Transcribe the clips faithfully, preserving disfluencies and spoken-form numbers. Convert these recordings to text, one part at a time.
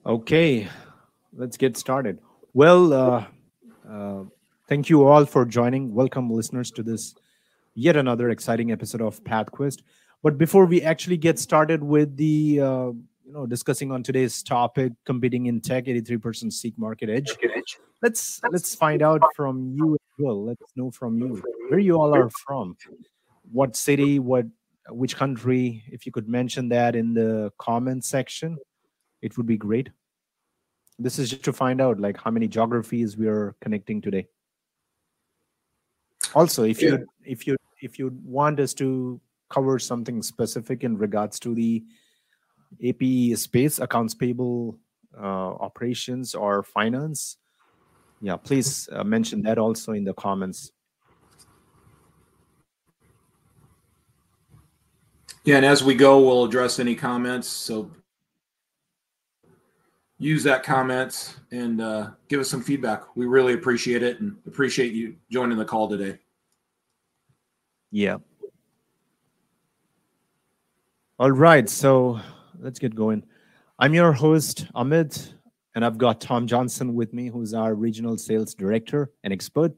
Okay, let's get started. Well, uh, uh, thank you all for joining. Welcome, listeners, to this yet another exciting episode of PathQuest. But before we actually get started with the uh, you know discussing on today's topic, competing in tech, eighty-three percent seek market edge. Let's let's find out from you as well. Let's know from you where you all are from. What city? What which country? If you could mention that in the comment section, it would be great. This is just to find out like how many geographies we are connecting today. Also, if Yeah. you if you if you want us to cover something specific in regards to the A P space, accounts payable, uh, operations, or finance, yeah, please uh, mention that also in the comments. Yeah, and as we go, we'll address any comments. So use that comments and uh, give us some feedback. We really appreciate it and appreciate you joining the call today. Yeah. All right, so let's get going. I'm your host, Amit, and I've got Tom Johnson with me, who's our regional sales director and expert.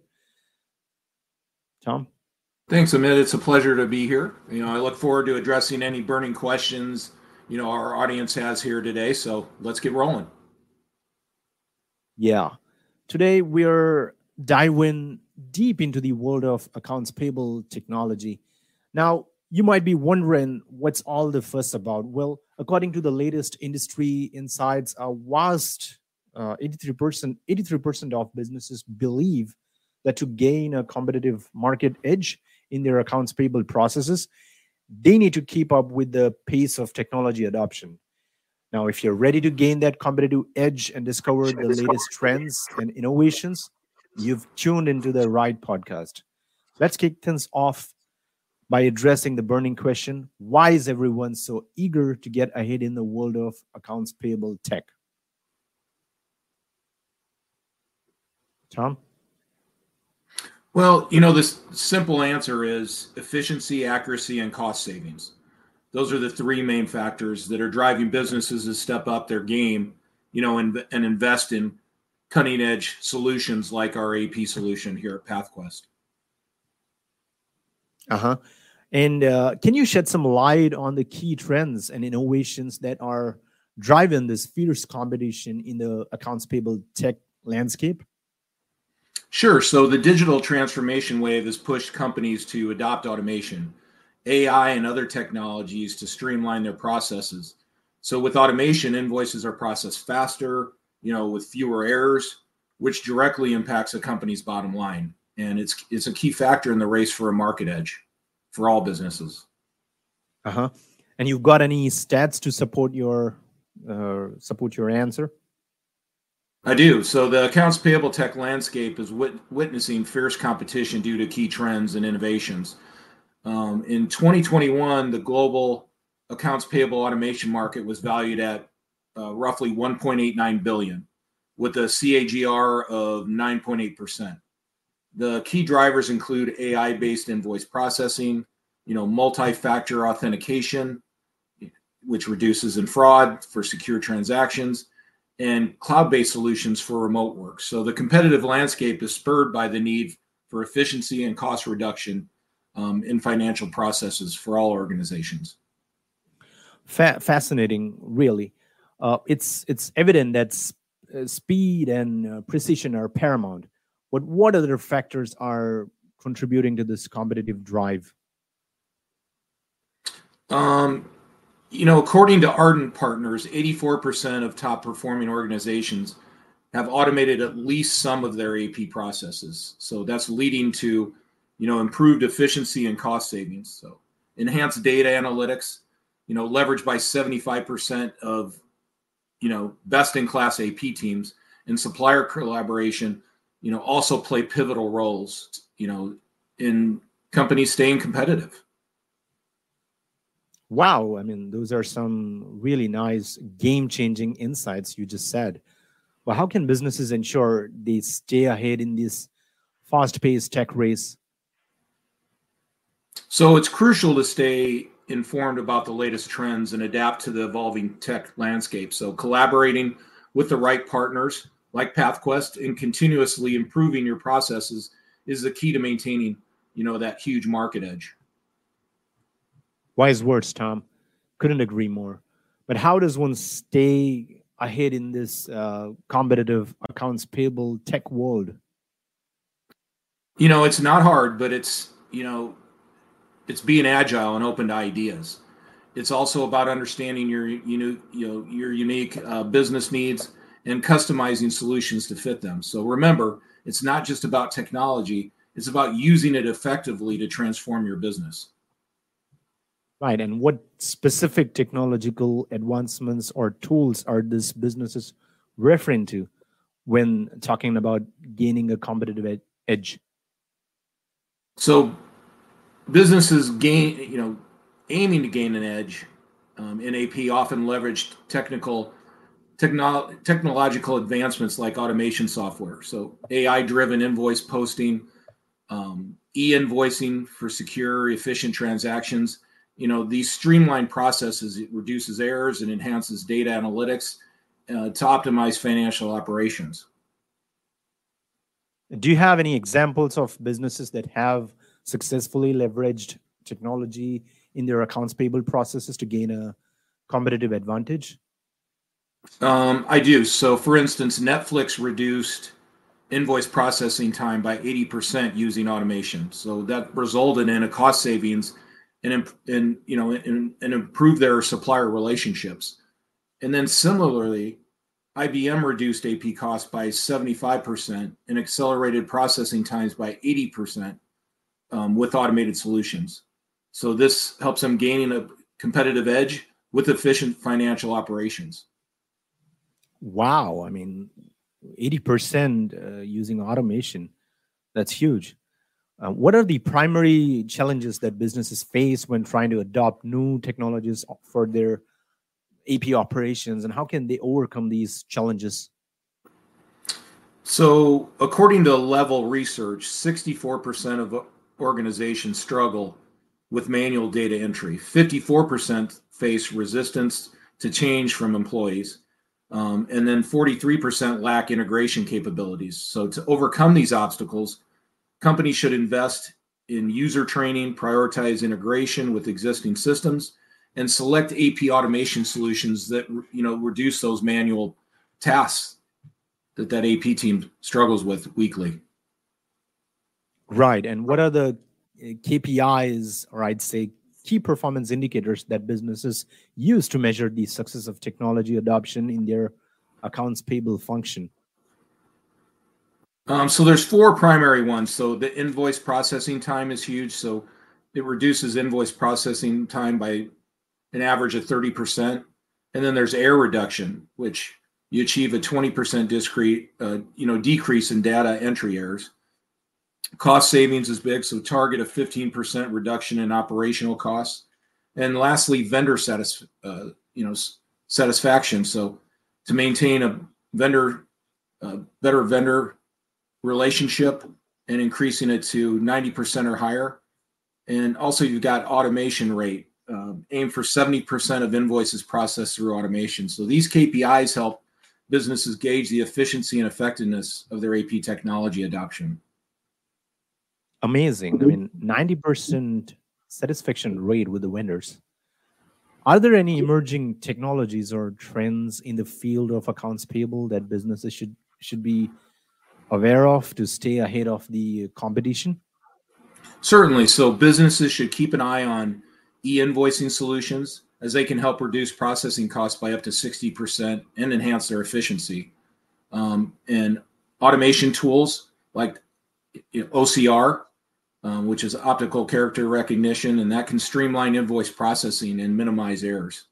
Tom? Thanks, Amit. It's a pleasure to be here. You know, I look forward to addressing any burning questions you know our audience has here today. So let's get rolling. Yeah. Today we're diving deep into the world of accounts payable technology. Now, you might be wondering what's all the fuss about. Well, according to the latest industry insights, a vast uh, eighty-three percent eighty-three percent of businesses believe that to gain a competitive market edge in their accounts payable processes, they need to keep up with the pace of technology adoption. Now, if you're ready to gain that competitive edge and discover the latest trends and innovations, you've tuned into the right podcast. Let's kick things off by addressing the burning question: why is everyone so eager to get ahead in the world of accounts payable tech? Tom? Well, you know, this simple answer is efficiency, accuracy, and cost savings. Those are the three main factors that are driving businesses to step up their game, you know, and, and invest in cutting edge solutions like our A P solution here at PathQuest. Uh huh. And uh, can you shed some light on the key trends and innovations that are driving this fierce competition in the accounts payable tech landscape? Sure. So the digital transformation wave has pushed companies to adopt automation, A I, and other technologies to streamline their processes. So with automation, invoices are processed faster, you know, with fewer errors, which directly impacts a company's bottom line. And it's it's a key factor in the race for a market edge for all businesses. Uh huh. And you've got any stats to support your uh, support your answer? I do. So the accounts payable tech landscape is wit- witnessing fierce competition due to key trends and innovations. Um, in twenty twenty-one, the global accounts payable automation market was valued at uh, roughly one point eight nine billion, with a C A G R of nine point eight percent. The key drivers include A I-based invoice processing, you know, multi-factor authentication, which reduces in fraud for secure transactions, and cloud-based solutions for remote work. So the competitive landscape is spurred by the need for efficiency and cost reduction um, in financial processes for all organizations. Fa- fascinating, really. Uh, it's it's evident that s- uh, speed and uh, precision are paramount. But what other factors are contributing to this competitive drive? Um, you know, according to Ardent Partners, eighty-four percent of top performing organizations have automated at least some of their A P processes. So that's leading to, you know, improved efficiency and cost savings. So enhanced data analytics, you know, leveraged by seventy-five percent of, you know, best in class A P teams, and supplier collaboration, you know, also play pivotal roles, you know, in companies staying competitive. Wow, I mean, those are some really nice game-changing insights you just said. Well, how can businesses ensure they stay ahead in this fast-paced tech race? So it's crucial to stay informed about the latest trends and adapt to the evolving tech landscape. So collaborating with the right partners like PathQuest and continuously improving your processes is the key to maintaining, you know, that huge market edge. Wise words, Tom. Couldn't agree more. But how does one stay ahead in this uh, competitive accounts payable tech world? You know, it's not hard, but it's, you know, it's being agile and open to ideas. It's also about understanding your, you know, you know, your unique uh, business needs and customizing solutions to fit them. So remember, it's not just about technology, it's about using it effectively to transform your business. Right. And what specific technological advancements or tools are these businesses referring to when talking about gaining a competitive ed- edge? So businesses gain, you know, aiming to gain an edge um, in A P often leverage technical techno- technological advancements like automation software. So A I-driven invoice posting, um, e-invoicing for secure, efficient transactions. You know, these streamlined processes, it reduces errors and enhances data analytics uh, to optimize financial operations. Do you have any examples of businesses that have successfully leveraged technology in their accounts payable processes to gain a competitive advantage? Um, I do. So, for instance, Netflix reduced invoice processing time by eighty percent using automation. So that resulted in a cost savings and, and you know, and, and improve their supplier relationships. And then similarly, I B M reduced A P costs by seventy-five percent and accelerated processing times by eighty percent um, with automated solutions. So this helps them gaining a competitive edge with efficient financial operations. Wow. I mean, eighty percent uh, using automation. That's huge. Uh, what are the primary challenges that businesses face when trying to adopt new technologies for their A P operations, and how can they overcome these challenges? So, according to Level Research, sixty-four percent of organizations struggle with manual data entry. fifty-four percent face resistance to change from employees. Um, and then forty-three percent lack integration capabilities. So, to overcome these obstacles, companies should invest in user training, prioritize integration with existing systems, and select A P automation solutions that, you know, reduce those manual tasks that that A P team struggles with weekly. Right. And what are the uh, K P Is, or I'd say key performance indicators, that businesses use to measure the success of technology adoption in their accounts payable function? Um, so there's four primary ones. So the invoice processing time is huge. So it reduces invoice processing time by an average of thirty percent. And then there's error reduction, which you achieve a twenty percent discrete, uh, you know, decrease in data entry errors. Cost savings is big, so target a fifteen percent reduction in operational costs. And lastly, vendor satis- uh, you know, satisfaction. So to maintain a vendor, uh, better vendor relationship and increasing it to ninety percent or higher. And also you've got automation rate, uh, aim for seventy percent of invoices processed through automation. So these K P Is help businesses gauge the efficiency and effectiveness of their A P technology adoption. Amazing. I mean, ninety percent satisfaction rate with the vendors. Are there any emerging technologies or trends in the field of accounts payable that businesses should should be aware of to stay ahead of the competition? Certainly. So businesses should keep an eye on e-invoicing solutions, as they can help reduce processing costs by up to sixty percent and enhance their efficiency. Um, and automation tools like O C R, um, which is optical character recognition, and that can streamline invoice processing and minimize errors.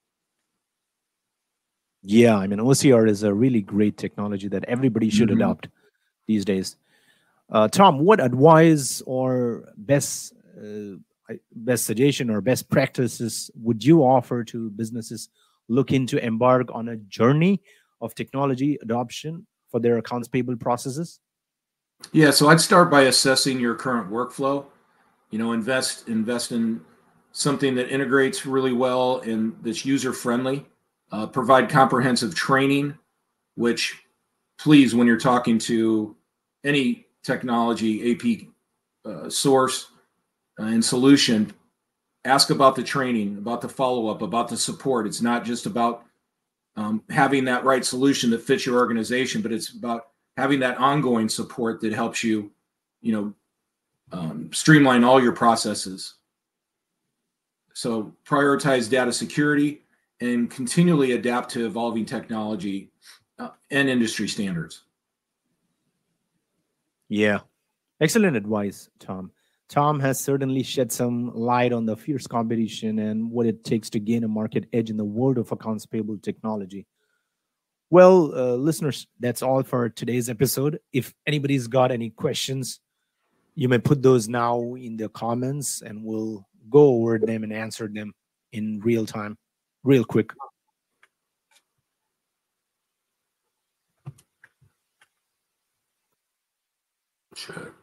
Yeah, I mean, O C R is a really great technology that everybody should Mm-hmm. adopt these days. Uh, Tom, what advice or best uh, best suggestion or best practices would you offer to businesses looking to embark on a journey of technology adoption for their accounts payable processes? Yeah, so I'd start by assessing your current workflow. You know, invest invest in something that integrates really well and that's user friendly. Uh, provide comprehensive training which please, when you're talking to any technology A P uh, source uh, and solution, ask about the training, about the follow-up, about the support. It's not just about um, having that right solution that fits your organization, but it's about having that ongoing support that helps you, you know, um, streamline all your processes. So prioritize data security and continually adapt to evolving technology uh, and industry standards. Yeah. Excellent advice, Tom. Tom has certainly shed some light on the fierce competition and what it takes to gain a market edge in the world of accounts payable technology. Well, uh, listeners, that's all for today's episode. If anybody's got any questions, you may put those now in the comments and we'll go over them and answer them in real time, real quick. Check.